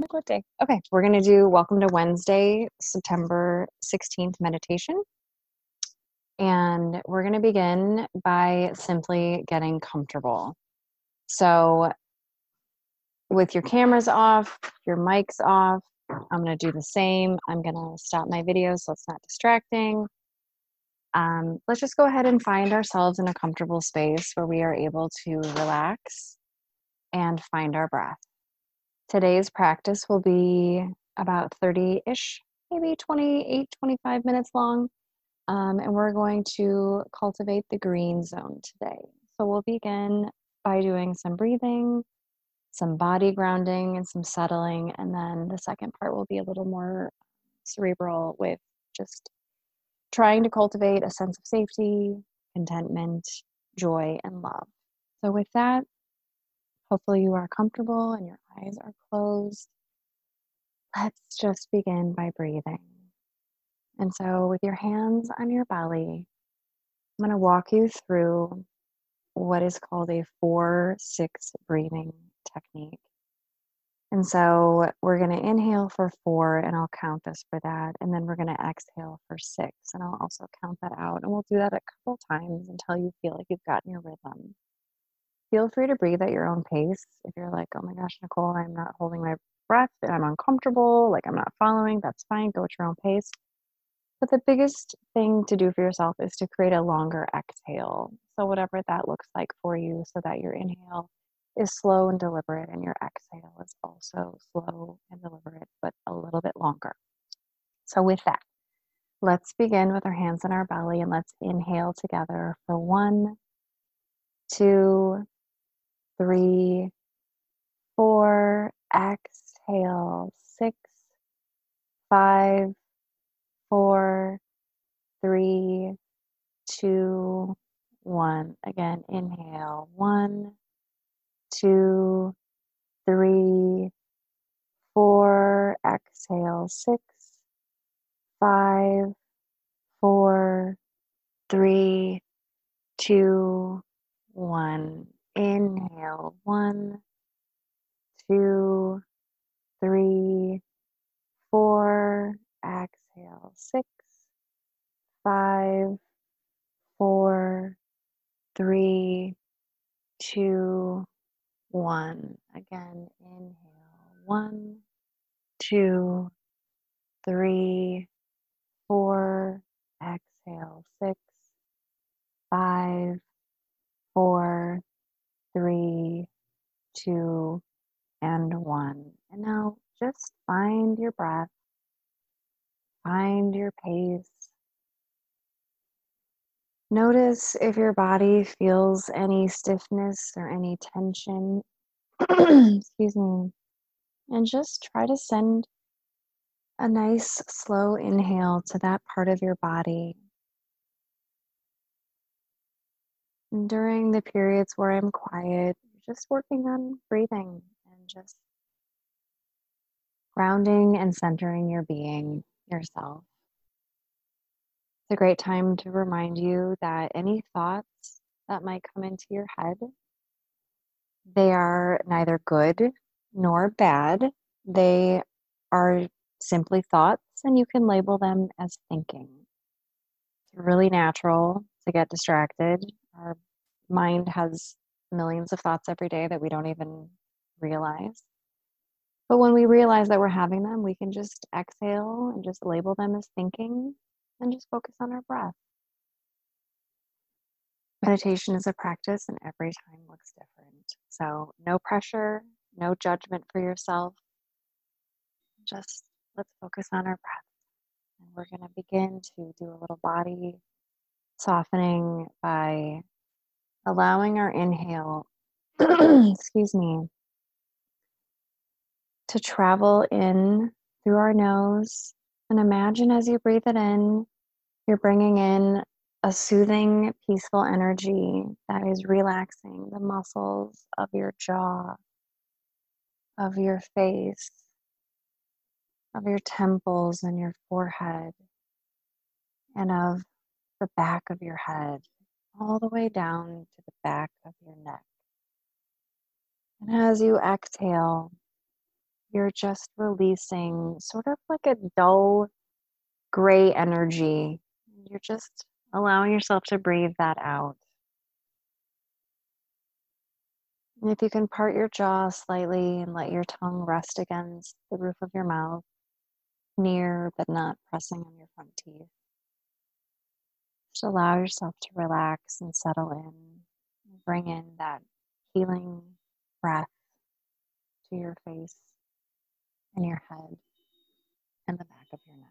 a good day. Okay, we're going to do Welcome to Wednesday, September 16th meditation. And we're going to begin by simply getting comfortable. So, with your cameras off, your mics off, I'm going to do the same. I'm going to stop my video so it's not distracting. Let's just go ahead and find ourselves in a comfortable space where we are able to relax and find our breath. Today's practice will be about 30-ish, maybe 28, 25 minutes long. And we're going to cultivate the green zone today. So we'll begin by doing some breathing, some body grounding, and some settling. And then the second part will be a little more cerebral with just trying to cultivate a sense of safety, contentment, joy, and love. So with that, hopefully you are comfortable and your eyes are closed. Let's just begin by breathing. And so with your hands on your belly, I'm going to walk you through what is called a 4-6 breathing technique. And so we're going to inhale for 4, and I'll count this for that. And then we're going to exhale for 6, and I'll also count that out. And we'll do that a couple times until you feel like you've gotten your rhythm. Feel free to breathe at your own pace. If you're like, oh my gosh, Nicole, I'm not holding my breath and I'm uncomfortable, like I'm not following, that's fine. Go at your own pace. But the biggest thing to do for yourself is to create a longer exhale. So whatever that looks like for you, so that your inhale is slow and deliberate and your exhale is also slow and deliberate, but a little bit longer. So with that, let's begin with our hands on our belly and let's inhale together for 1, 2, 3, 4. Exhale, 6, 5, 4, 3, 2, 1. Again, inhale. 1, 2, 3, 4. Exhale. 6, 5, 4, 3, 2, 1. Inhale. 1, 2, 3, 4. Exhale. 6, 5, 4, 3, 2, 1. Again, inhale. 1, 2, 3, 4. Exhale. 6, 5, 4, 3, 2, and 1. And now just find your breath, find your pace. Notice if your body feels any stiffness or any tension. Excuse me. And just try to send a nice slow inhale to that part of your body. And during the periods where I'm quiet, just working on breathing and just grounding and centering your being, yourself. It's a great time to remind you that any thoughts that might come into your head, they are neither good nor bad. They are simply thoughts, and you can label them as thinking. It's really natural to get distracted. Our mind has millions of thoughts every day that we don't even realize. But when we realize that we're having them, we can just exhale and just label them as thinking and just focus on our breath. Meditation is a practice, and every time looks different. So no pressure, no judgment for yourself. Just let's focus on our breath. And we're going to begin to do a little body softening by allowing our inhale, excuse me, to travel in through our nose. And imagine as you breathe it in, you're bringing in a soothing, peaceful energy that is relaxing the muscles of your jaw, of your face, of your temples and your forehead, and of the back of your head, all the way down to the back of your neck. And as you exhale, you're just releasing sort of like a dull gray energy. You're just allowing yourself to breathe that out. And if you can part your jaw slightly and let your tongue rest against the roof of your mouth, near but not pressing on your front teeth, just allow yourself to relax and settle in. Bring in that healing breath to your face and your head and the back of your neck.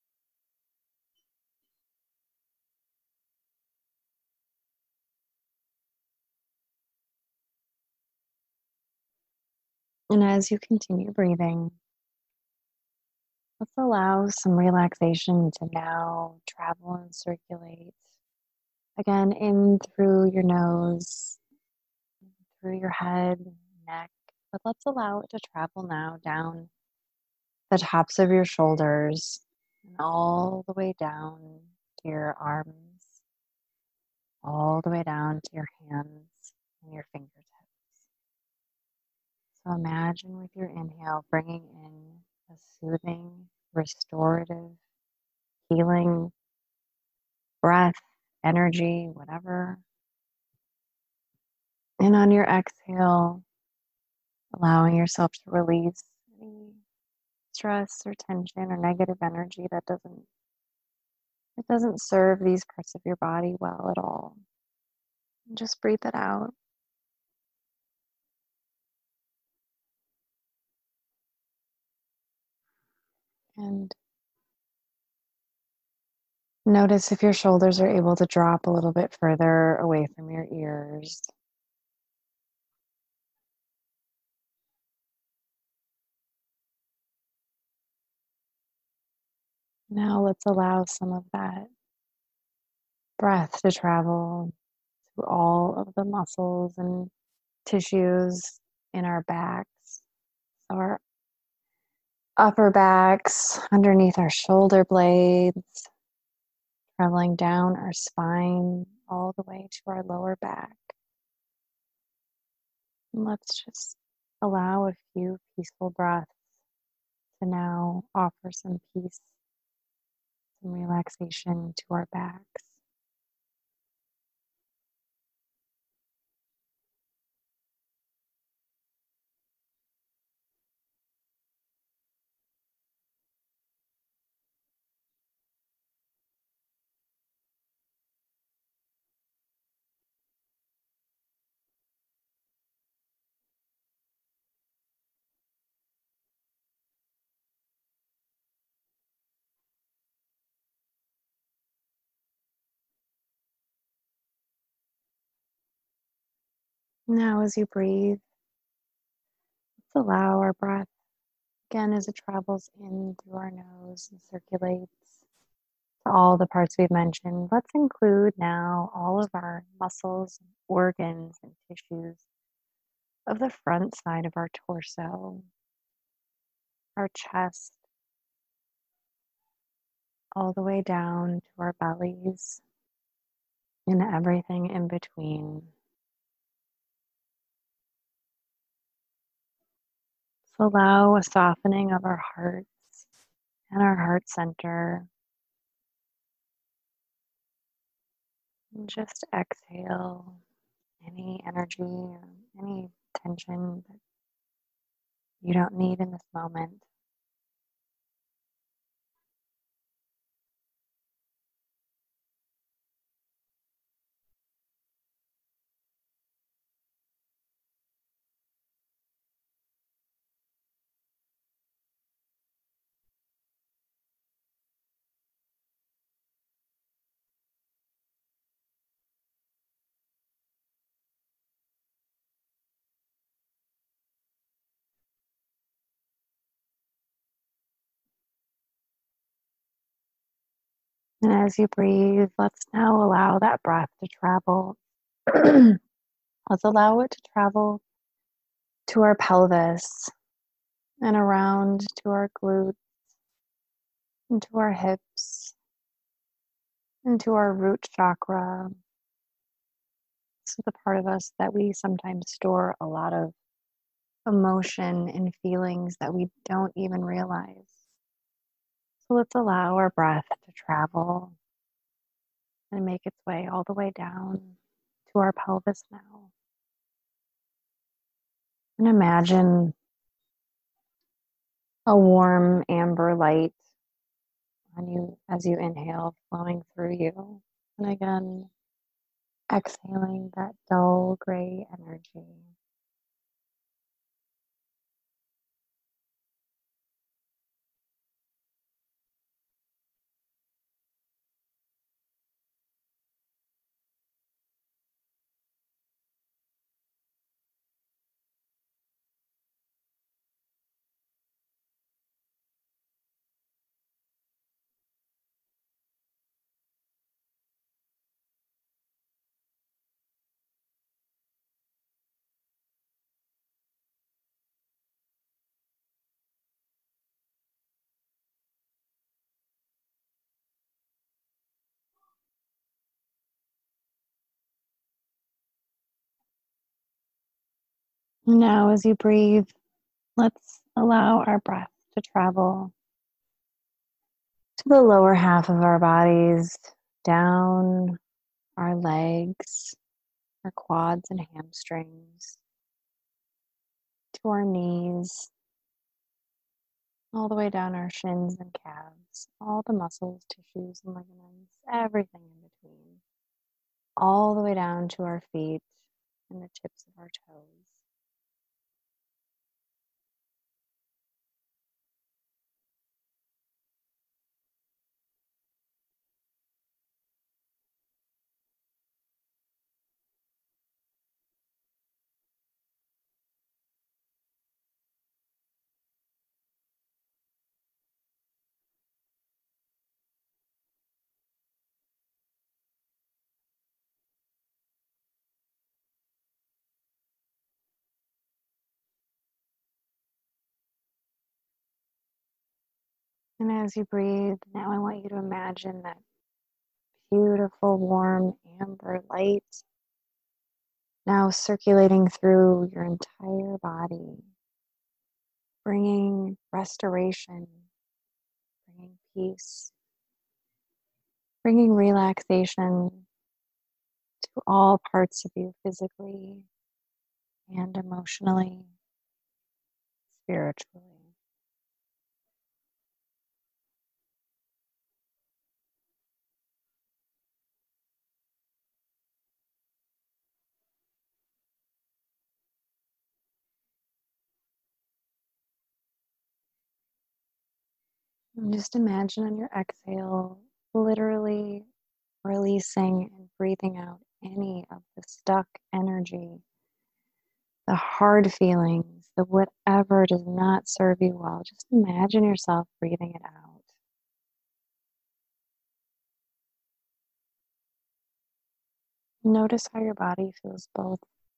And as you continue breathing, let's allow some relaxation to now travel and circulate. Again, in through your nose, through your head, neck, but let's allow it to travel now down the tops of your shoulders and all the way down to your arms, all the way down to your hands and your fingertips. So imagine with your inhale bringing in a soothing, restorative, healing breath, energy, whatever. And on your exhale, allowing yourself to release any stress or tension or negative energy that doesn't serve these parts of your body well at all. And just breathe it out. And notice if your shoulders are able to drop a little bit further away from your ears. Now let's allow some of that breath to travel through all of the muscles and tissues in our backs, our upper backs, underneath our shoulder blades, traveling down our spine all the way to our lower back. And let's just allow a few peaceful breaths to now offer some peace, some relaxation to our backs. Now, as you breathe, let's allow our breath, again, as it travels in through our nose and circulates to all the parts we've mentioned. Let's include now all of our muscles, organs, and tissues of the front side of our torso, our chest, all the way down to our bellies, and everything in between. So allow a softening of our hearts and our heart center. And just exhale any energy or any tension that you don't need in this moment. And as you breathe, let's now allow that breath to travel. Let's allow it to travel to our pelvis and around to our glutes, into our hips, into our root chakra. So the part of us that we sometimes store a lot of emotion and feelings that we don't even realize. So let's allow our breath to travel and make its way all the way down to our pelvis now. And imagine a warm amber light on you as you inhale, flowing through you. And again, exhaling that dull gray energy. Now, as you breathe, let's allow our breath to travel to the lower half of our bodies, down our legs, our quads and hamstrings, to our knees, all the way down our shins and calves, all the muscles, tissues, and ligaments, everything in between, all the way down to our feet and the tips of our toes. And as you breathe, now I want you to imagine that beautiful, warm amber light now circulating through your entire body, bringing restoration, bringing peace, bringing relaxation to all parts of you physically and emotionally, spiritually. And just imagine on your exhale, literally releasing and breathing out any of the stuck energy, the hard feelings, the whatever does not serve you well. Just imagine yourself breathing it out. Notice how your body feels both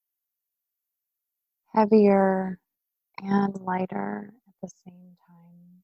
heavier and lighter at the same time.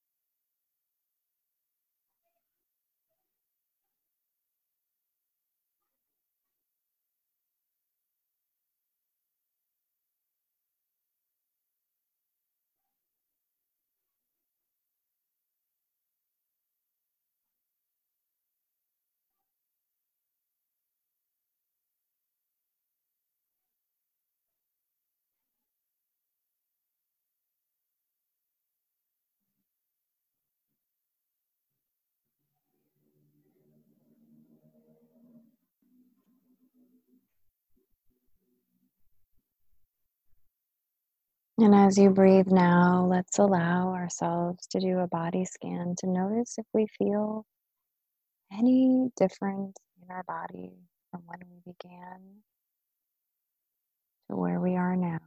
And as you breathe now, let's allow ourselves to do a body scan to notice if we feel any different in our body from when we began to where we are now.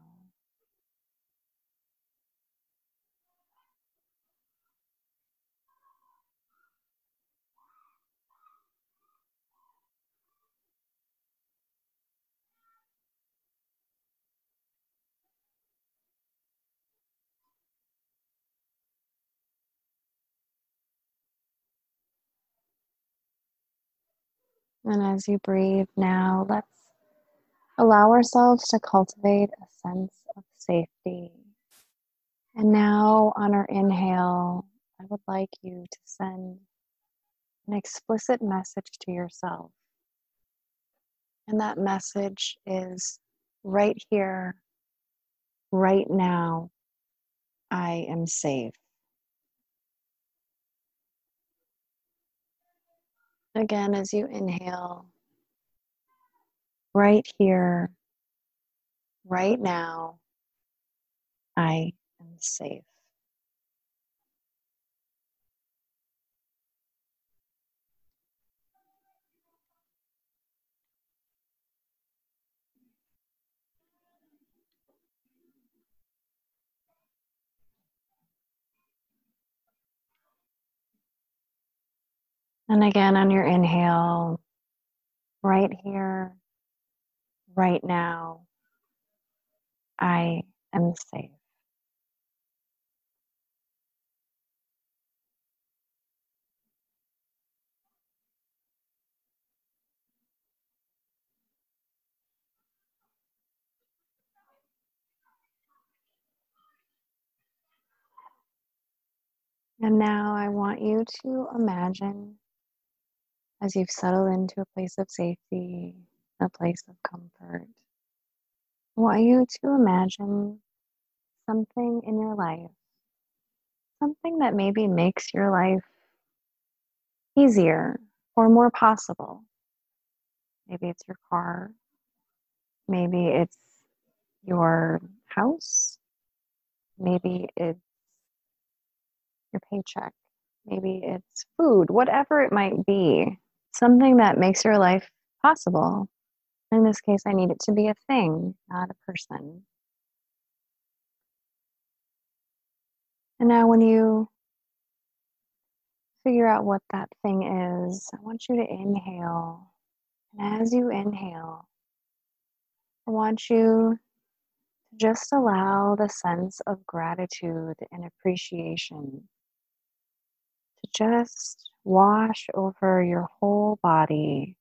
And as you breathe now, let's allow ourselves to cultivate a sense of safety. And now on our inhale, I would like you to send an explicit message to yourself. And that message is right here, right now, I am safe. Again, as you inhale, right here, right now, I am safe. And again, on your inhale, right here, right now, I am safe. And now I want you to imagine, as you've settled into a place of safety, a place of comfort, I want you to imagine something in your life, something that maybe makes your life easier or more possible. Maybe it's your car, maybe it's your house, maybe it's your paycheck, maybe it's food, whatever it might be, something that makes your life possible. In this case, I need it to be a thing, not a person. And now, when you figure out what that thing is, I want you to inhale. And as you inhale, I want you to just allow the sense of gratitude and appreciation to just wash over your whole body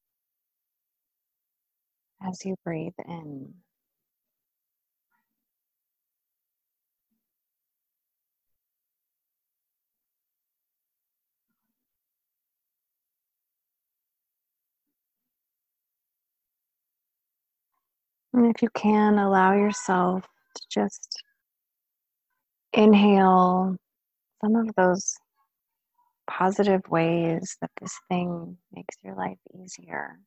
as you breathe in. And if you can, allow yourself to just inhale some of those positive ways that this thing makes your life easier.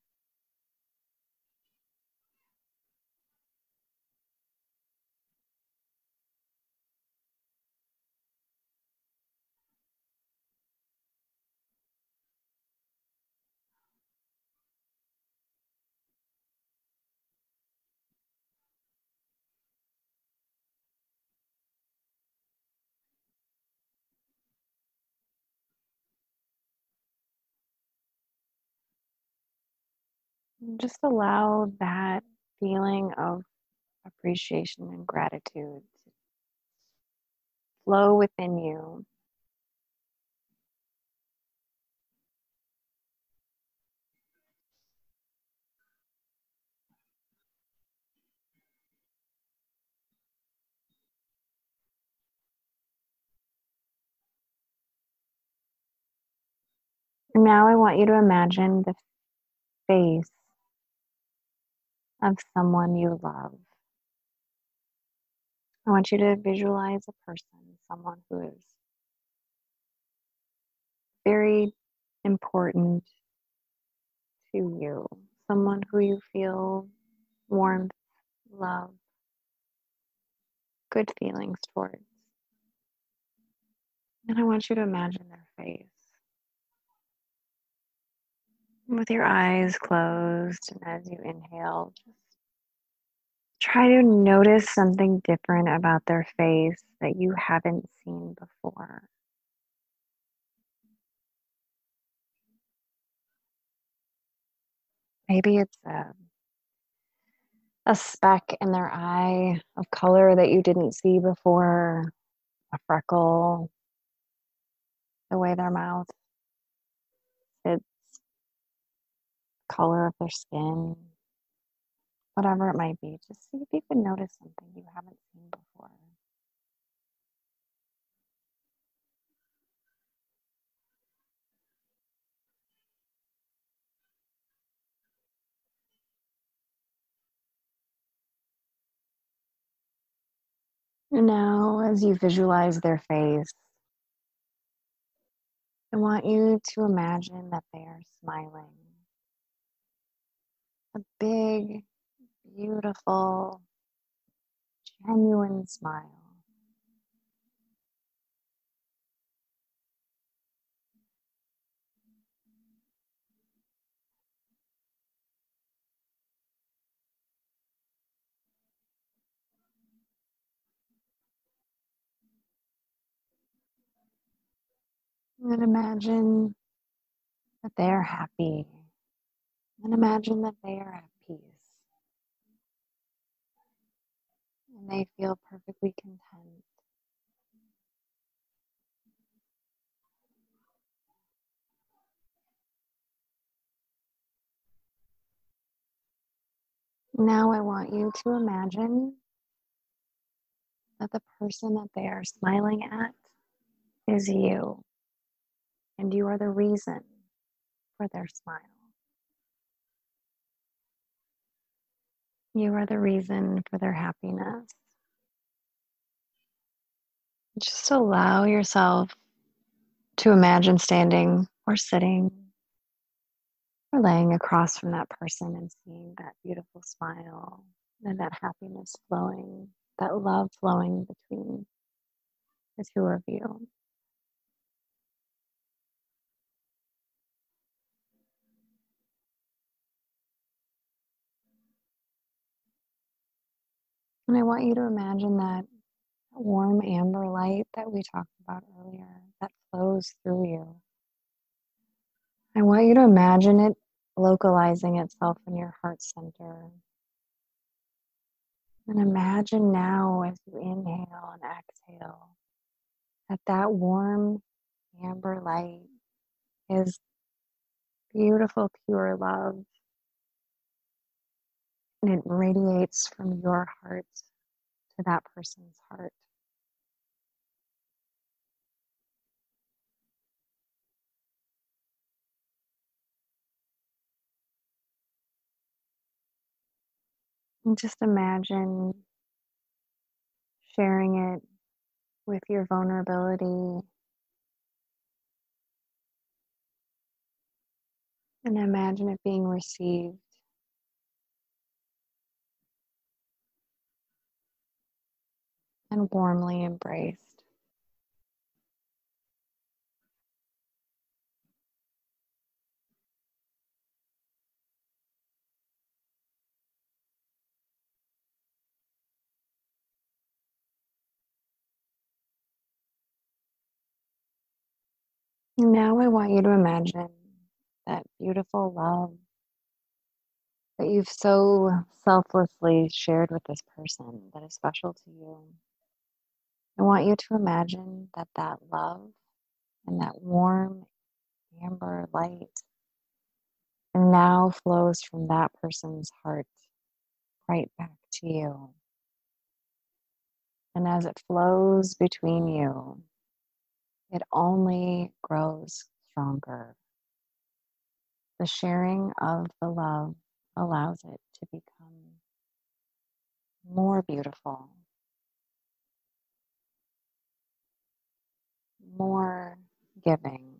And just allow that feeling of appreciation and gratitude to flow within you. And now I want you to imagine the face of someone you love. I want you to visualize a person, someone who is very important to you, someone who you feel warmth, love, good feelings towards. And I want you to imagine their face with your eyes closed. And as you inhale, just try to notice something different about their face that you haven't seen before. Maybe it's a speck in their eye of color that you didn't see before, a freckle, the way their mouth fits, color of their skin, whatever it might be. Just see if you can notice something you haven't seen before. And now, as you visualize their face, I want you to imagine that they are smiling. A big, beautiful, genuine smile. And imagine that they are happy. And imagine that they are at peace. And they feel perfectly content. Now I want you to imagine that the person that they are smiling at is you. And you are the reason for their smile. You are the reason for their happiness. Just allow yourself to imagine standing or sitting or laying across from that person and seeing that beautiful smile and that happiness flowing, that love flowing between the two of you. And I want you to imagine that warm amber light that we talked about earlier that flows through you. I want you to imagine it localizing itself in your heart center. And imagine now as you inhale and exhale that that warm amber light is beautiful, pure love. And it radiates from your heart to that person's heart. And just imagine sharing it with your vulnerability. And imagine it being received. And warmly embraced. Now I want you to imagine that beautiful love that you've so selflessly shared with this person that is special to you. I want you to imagine that that love and that warm amber light now flows from that person's heart right back to you. And as it flows between you, it only grows stronger. The sharing of the love allows it to become more beautiful, more giving,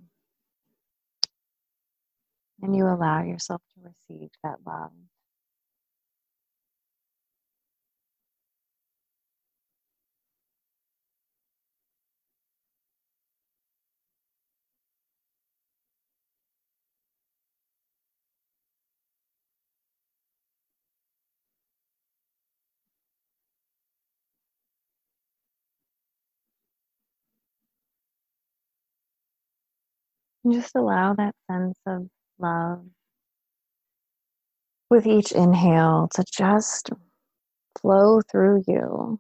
and you allow yourself to receive that love. And just allow that sense of love with each inhale to just flow through you.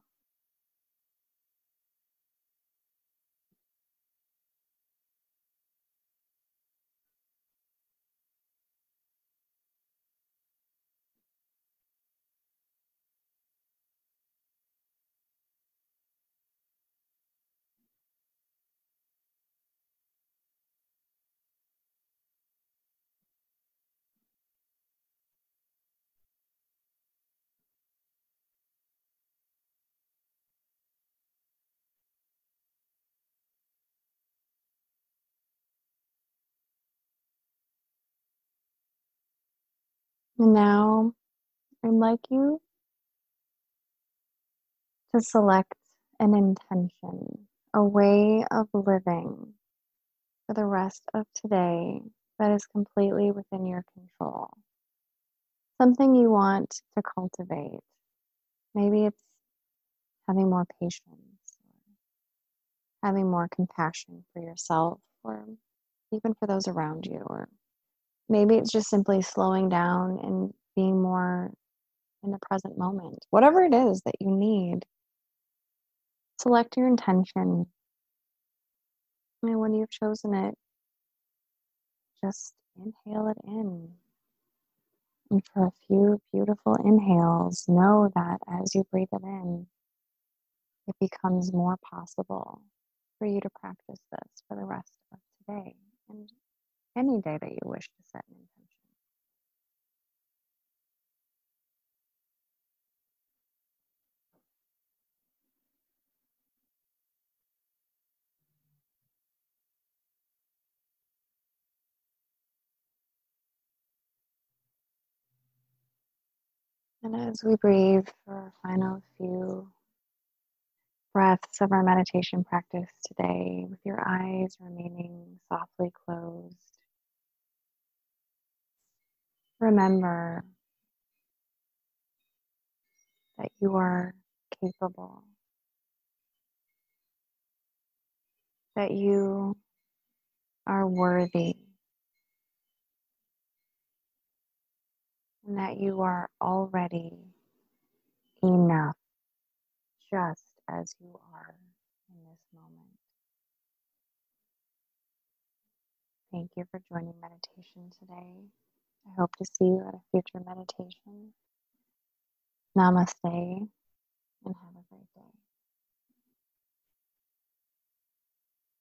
And now I'd like you to select an intention, a way of living for the rest of today that is completely within your control. Something you want to cultivate. Maybe it's having more patience, or having more compassion for yourself, or even for those around you. Or maybe it's just simply slowing down and being more in the present moment. Whatever it is that you need, select your intention. And when you've chosen it, just inhale it in. And for a few beautiful inhales, know that as you breathe it in, it becomes more possible for you to practice this for the rest of today and any day that you wish to set an intention. And as we breathe for our final few breaths of our meditation practice today, with your eyes remaining softly closed, remember that you are capable, that you are worthy, and that you are already enough just as you are in this moment. Thank you for joining meditation today. I hope to see you at a future meditation. Namaste and have a great day.